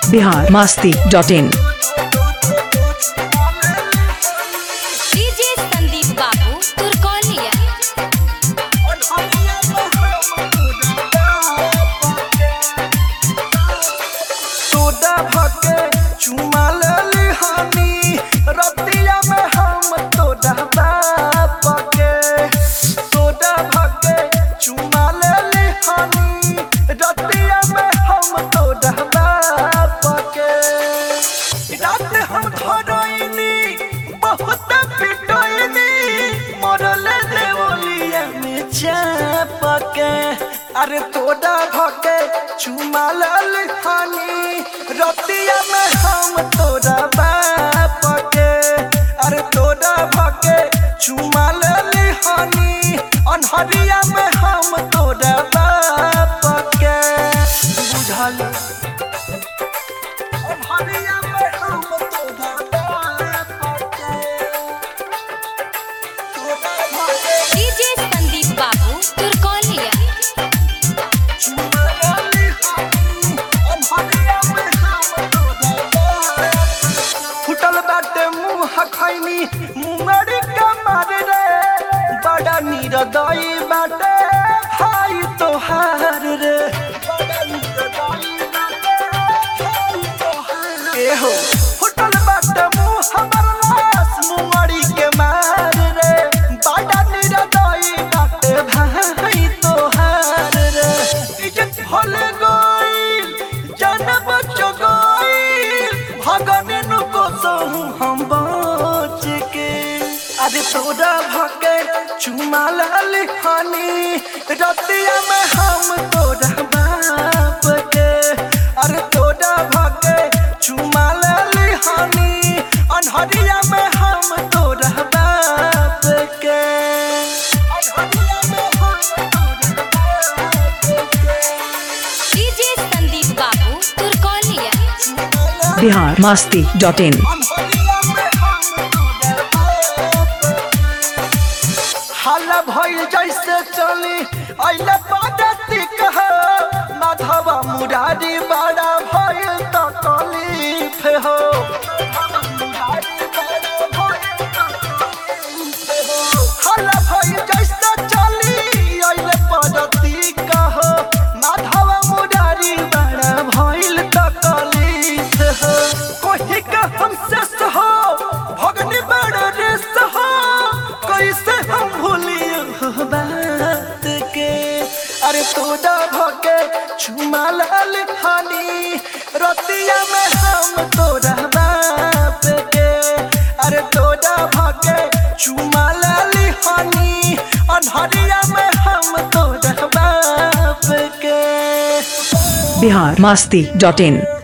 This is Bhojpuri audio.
biharmasti.in। डीजे संदीप बाबू तुर्कोलिया। तोड़ा भके चुमा लेली हानी रतिया में हम तोड़ा बाप के। तोड़ा भके चुमा लेली हानी रतिया में हम तोड़ा बाप के। रात हम धरइनी बहुत पिटइनी मरल देवलिया में चाप के। अरे तोड़ा भके चुमा लेली हानी रतिया में हम तोड़ा बाप के। अरे तोड़ा भके चुमा लेली हानी अनहरिया में हम तोड़ा बाप के। बुझल अनहरिया में हम तोड़ा बाप के। तोड़ा भके डीजे संदीप बाबू तुर्कोलिया। चुमा लेली हानी अनहरिया में हम तोड़ा बाप के। फुटल बाटे मुँह खैनी मुंगरी कमर रे बड़ा निरदई बाटे भाई तोहार रे। बड़ा निरदई बाटे भाई तोहार ए हो। फुटल बाटे मुँह हमर लाश मुंगरी के मार रे बड़ा निरदई बाटे भाई तोहार रे। इज्जत भूल गइल जान बचो गइल भगने नु को सहू हम बच के। अरे तोड़ा भके चुमा लेली हानी रतिया में हम तोड़ा बाप के। अरे तोड़ा भके चुमा लेली हानी अनहरिया में हम तोड़ा बाप के। अनहरिया में हम तोड़ा बाप के। डीजे संदीप बाबू तुर्कोलिया। biharmasti.in। हाला भइल जैसे चली अइले पद्धति कह माधवा मुरारी बड़ा भइल त कलीफ हो। हाला भइल जैसे चली अइले पद्धति कह माधवा मुरारी बड़ा भइल त कलीफ हो। कोही का हमसे सहो भगनी बड़ा रेस हो कैसे हम भूलियो बात के। अरे तोड़ा भके चुमा लेली हानी रतिया में हम तोड़ा बाप के। अरे तोड़ा भके चुमा लेली हानी अनहरिया में हम तोड़ा बाप के। biharmasti.in।